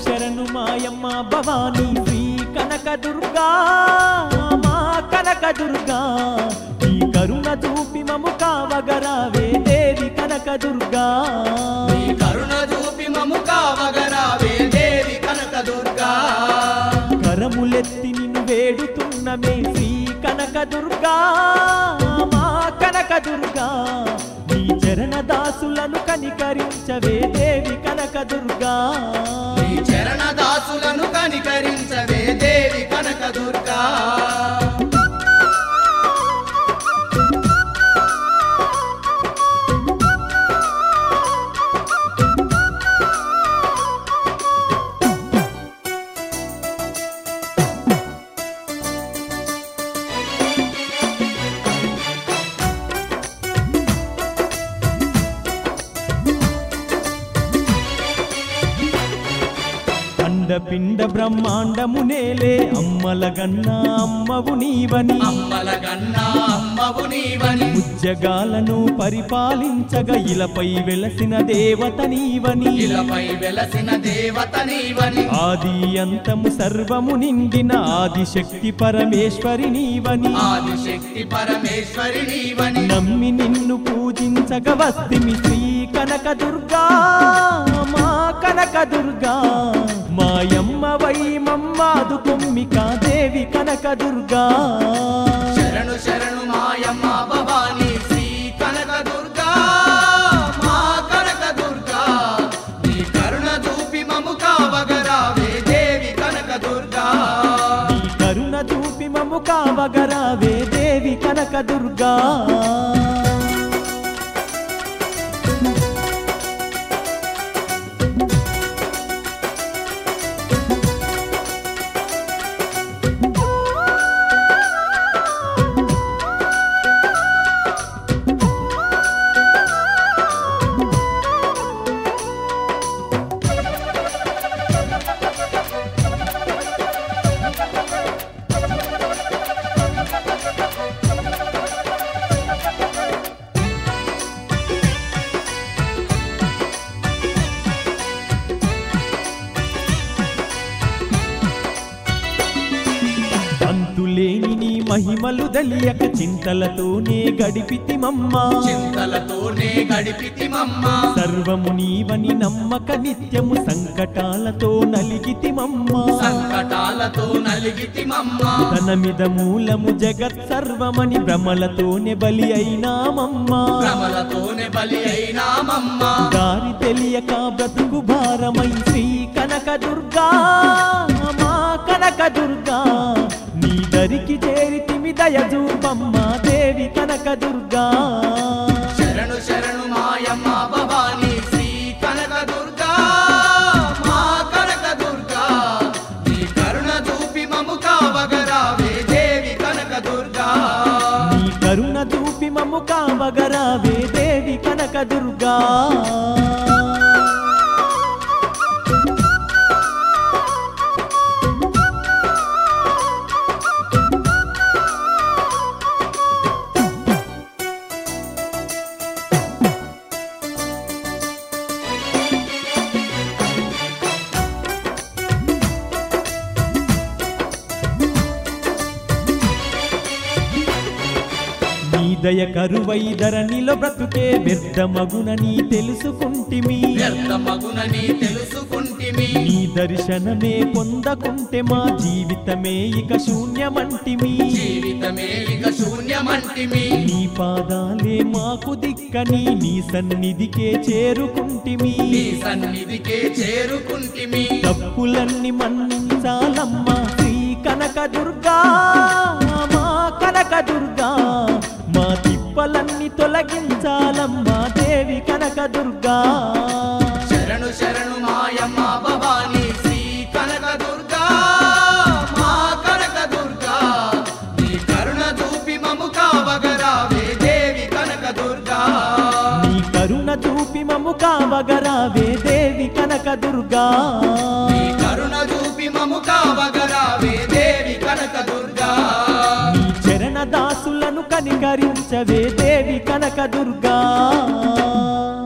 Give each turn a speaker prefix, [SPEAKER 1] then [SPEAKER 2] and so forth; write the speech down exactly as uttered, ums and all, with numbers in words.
[SPEAKER 1] శరణు మాయమ్మ భవానీ శ్రీ కనక దుర్గా మా కనక దుర్గా నీ కరుణ చూపి మము కావగరావే దేవి కనక దుర్గా
[SPEAKER 2] నీ కరుణ చూపి మము కావగరావే దేవి కనక దుర్గా
[SPEAKER 1] కరములెత్తి నిన్ను వేడుతున్నమే శ్రీ కనక దుర్గా మా కనక దుర్గా నీ చరణ దాసులను కనికరించవే దేవి కనక దుర్గా
[SPEAKER 2] నీ చరణ దాసులను కనికరించవే దేవి కనక దుర్గా
[SPEAKER 1] పిండ బ్రహ్మాండము నేలే అమ్మల గన్నా అమ్మవు నీవని
[SPEAKER 2] అమ్మల గన్నా అమ్మవు నీవని
[SPEAKER 1] ఉజ్జగాలను పరిపాలించగా ఇలపై వెలసిన దేవత నీవని
[SPEAKER 2] ఇలపై వెలసిన దేవత నీవని
[SPEAKER 1] ఆది అంతము సర్వము నిండిన ఆదిశక్తి పరమేశ్వరి నీవని
[SPEAKER 2] ఆదిశక్తి పరమేశ్వరి నీవని
[SPEAKER 1] నమ్మి నిన్ను పూజించగ వస్తిమి శ్రీ కనక దుర్గా మా కనక దుర్గా మాయమ్మ వై మమ్మాదు కొమ్మిక దేవి కనక దుర్గా
[SPEAKER 2] శరణు శరణు మాయమ్మ భవానీ శ్రీ కనక దుర్గా మా కనక దుర్గా నీ కరుణ చూపి మము కావగరావే దేవి కనక దుర్గా
[SPEAKER 1] నీ కరుణ చూపి మము కావగరావే దేవి కనక దుర్గా అంతులేని నీ మహిమలు దలియక చింతలతోనే గడిపితిమమ్మ
[SPEAKER 2] చింతలతోనే గడిపితిమమ్మ
[SPEAKER 1] సర్వము నీవని నమ్మక నిత్యము సంకటాలతో నలిగితిమమ్మ
[SPEAKER 2] సంకటాలతో నలిగితిమమ్మ
[SPEAKER 1] ధనమిద మూలము జగత్ సర్వమని భ్రమలతోనే బలి అయినామమ్మ
[SPEAKER 2] భ్రమలతోనే బలి అయినామమ్మ
[SPEAKER 1] దారి తెలియక బ్రతుకు భారమై శ్రీ కనక దుర్గా మా కనక దుర్గా నీ దరికి చేరితిమి దయజూపమ్మ దేవి కనక దుర్గా
[SPEAKER 2] శరణు శరణు మాయమ్మ భవానీ శ్రీ కనక దుర్గా మా కనక దుర్గా నీ కరుణ చూపి మము కావగరావే దేవి కనక దుర్గా
[SPEAKER 1] నీ కరుణ చూపి మము కావగరావే దేవి కనక దుర్గా దయ కరువై ధరణిలో బ్రతుకే వ్యర్థమగునని తెలుసుకుంటిమి
[SPEAKER 2] వ్యర్థమగునని తెలుసుకుంటిమి
[SPEAKER 1] నీ దర్శనమే పొందకుంటే మా జీవితమే ఇక శూన్యమంటిమి
[SPEAKER 2] జీవితమే ఇక శూన్యమంటిమి
[SPEAKER 1] నీ పాదాలే మాకు దిక్కని నీ సన్నిధికే చేరుకుంటిమి
[SPEAKER 2] నీ సన్నిధికే చేరుకుంటిమి
[SPEAKER 1] తప్పులన్నీ మన్నించాలమ్మా శ్రీ కనక దుర్గా మా కనక దుర్గా మా తిప్పలన్నీ తొలగించాలమ్మా దేవి కనక దుర్గా
[SPEAKER 2] శరణు శరణు మాయమ్మ భవానీ శ్రీ కనక దుర్గా మా కనక దుర్గా నీ కరుణ చూపి మము కావగరావే దేవి కనక దుర్గా
[SPEAKER 1] నీ కరుణ చూపి మము కావగరావే దేవి కనక దుర్గా
[SPEAKER 2] నీ కరుణ చూపి మము కావగరావే దేవి కనక దుర్గా
[SPEAKER 1] నీ చరణ దాసులను కనికరించవే దేవి కనక దుర్గా